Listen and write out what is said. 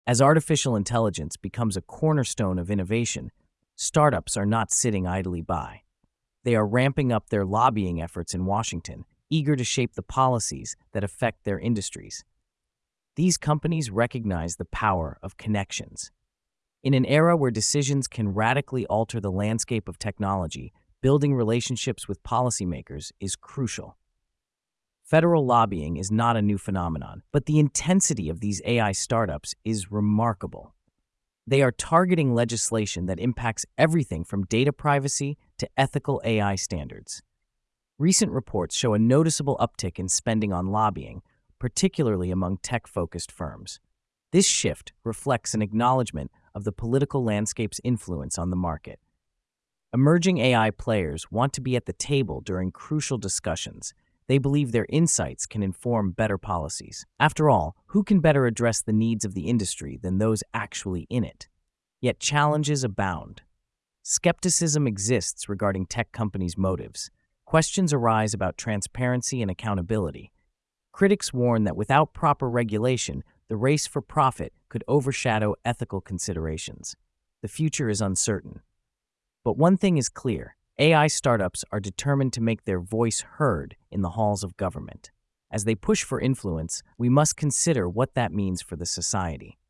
As artificial intelligence becomes a cornerstone of innovation, startups are not sitting idly by. They are ramping up their lobbying efforts in Washington, eager to shape the policies that affect their industries. These companies recognize the power of connections. In an era where decisions can radically alter the landscape of technology, building relationships with policymakers is crucial. Federal lobbying is not a new phenomenon, but the intensity of these AI startups is remarkable. They are targeting legislation that impacts everything from data privacy to ethical AI standards. Recent reports show a noticeable uptick in spending on lobbying, particularly among tech-focused firms. This shift reflects an acknowledgement of the political landscape's influence on the market. Emerging AI players want to be at the table during crucial discussions. They believe their insights can inform better policies. After all, who can better address the needs of the industry than those actually in it? Yet challenges abound. Skepticism exists regarding tech companies' motives. Questions arise about transparency and accountability. Critics warn that without proper regulation, the race for profit could overshadow ethical considerations. The future is uncertain. But one thing is clear: AI startups are determined to make their voice heard in the halls of government. As they push for influence, we must consider what that means for the society.